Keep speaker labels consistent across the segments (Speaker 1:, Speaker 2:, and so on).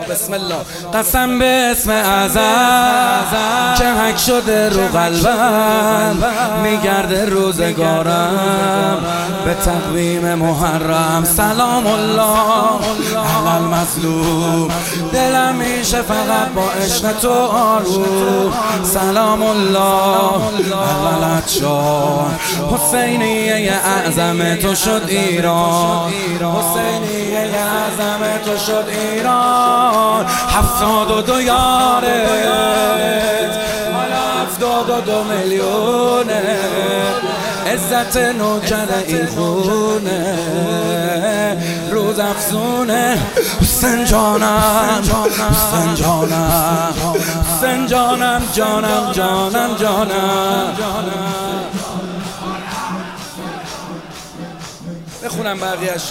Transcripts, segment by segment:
Speaker 1: بسم الله. قسم به اسم اعظم که حک شده رو قلبم، میگرده روزگارم به تقویم محرم. سلام الله علی المظلوم، دلم میشه فقط با عشق تو آروم. سلام الله علی العطشان، حسینیه اعظم تو شد ایران، حسینیه اعظم تو شد ایران. 72 یارت حالا 72 میلیونه، عزت نوکر این خونه روز افزونه. حسین جانم حسین جانم حسین جانم جانم جانم جانم. بخونم بقیه‌شو.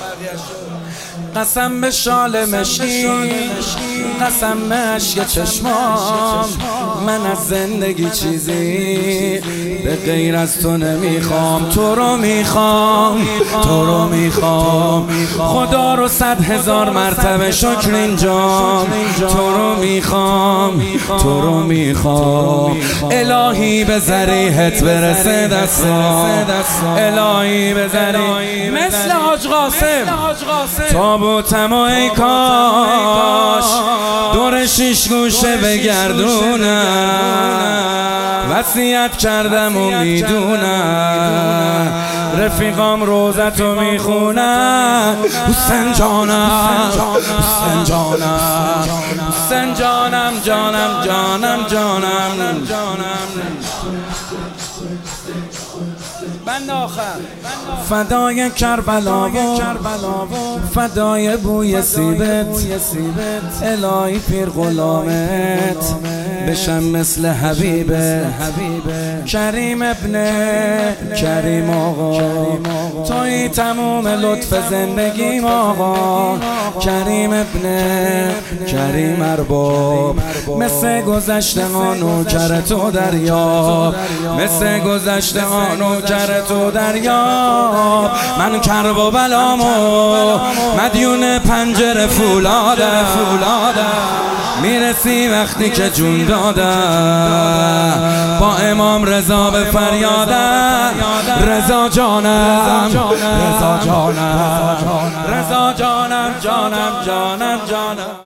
Speaker 1: قسم به شال مشکی، قسم به اشک چشمام، من از زندگی چیزی به غیر از تو نمیخوام. تو رو میخوام، تو رو میخوام، خدا رو 100,000 مرتبه شکر اینجام. تو رو میخوام، تو رو میخوام، الهی به ذریحت برسه دستام، الهی به ذریح مثل حاج قاسم تابوتم و ای کاش دور 6 گوشه بگردونم. وصیت کردم و میدونم، رفیقام روزتو میخونم. حسین جانم حسین جانم حسین جانم جانم جانم جانم. بند آخر. فدای کربلا و فدای بوی سیبت، الهی پیر غلامت بشم مثل حبیبت. کریم ابن کریم آقا، توی تموم لطف زندگیم آقا. کریم ابن کریم ارباب، مثل گذشته ها نوکر تو دریاب، مثل گذشته ها نوکر تو دریاب. من کرب و بلامو مدیون پنجره فولادم، میرسی وقتی که جون دادم با امام رضا به فریادم. رضا جانم رضا جانم رضا جانم جانم جانم جانم.